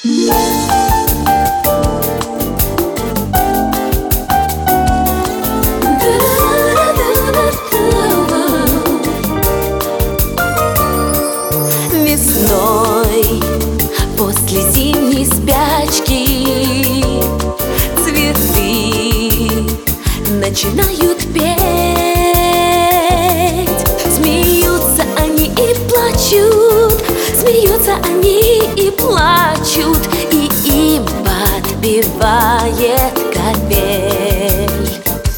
Весной, после зимней спячки, цветы начинают петь. Смеются они и плачут, смеются они и плачут, и им подпевает капель.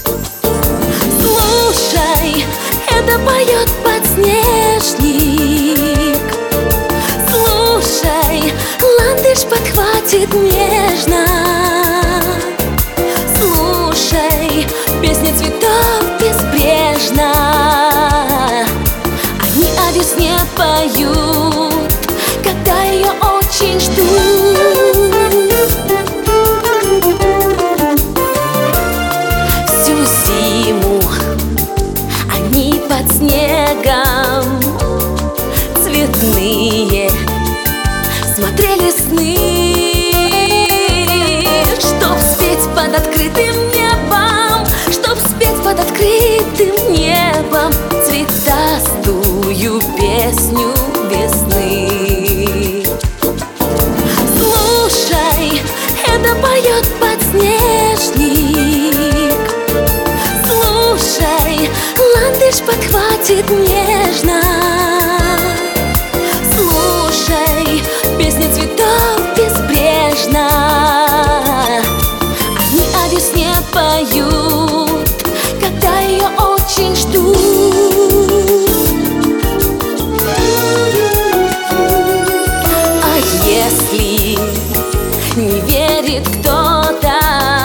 Слушай, это поет подснежник. Слушай, ландыш подхватит нежно. Слушай, песни цветов безбрежно. Они о весне поют, когда ее очень ждут. Всю зиму они под снегом цветные смотрели сны, чтоб спеть под открытым небом, чтоб спеть под открытым небом цветастую песню весны. Слушай, это поет подснежник. Слушай, ландыш подхватит нежно. Слушай, песни цветов безбрежно. Они о весне поют, когда ее очень ждут. А если не верит кто-то,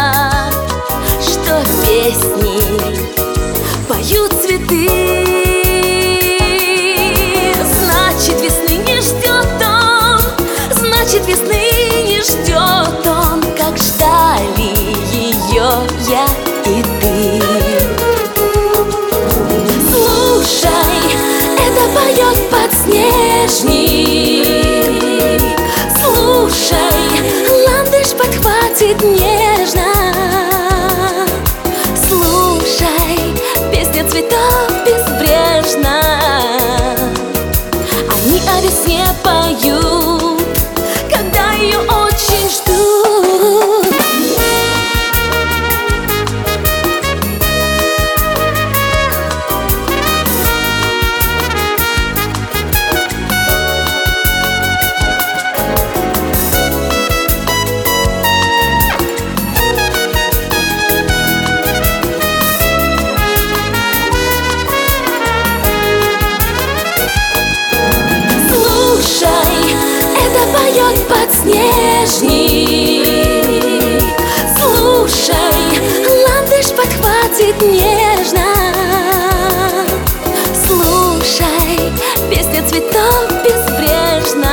что песни поют цветы, значит весны не ждет он, значит весны не ждет он, как ждали ее я и ты. Слушай, это поет подснежник. Слушай, ландыш подхватит нежно. Слушай, песня цветов безбрежно. Они о весне поют, когда ее очень ждут. Поет подснежник. Слушай, ландыш подхватит нежно. Слушай, песня цветов безбрежно.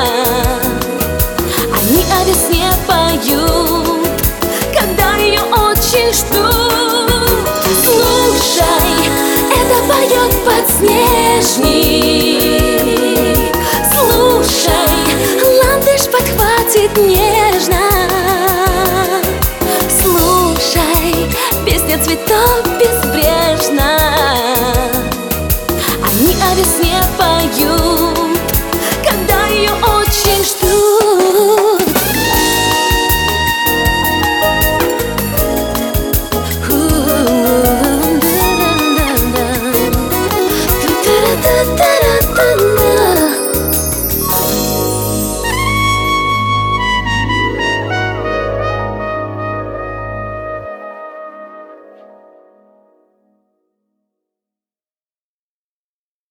Они о весне поют, когда ее очень ждут. Слушай, это поет подснежник. Слушай, ландыш подхватит нежно.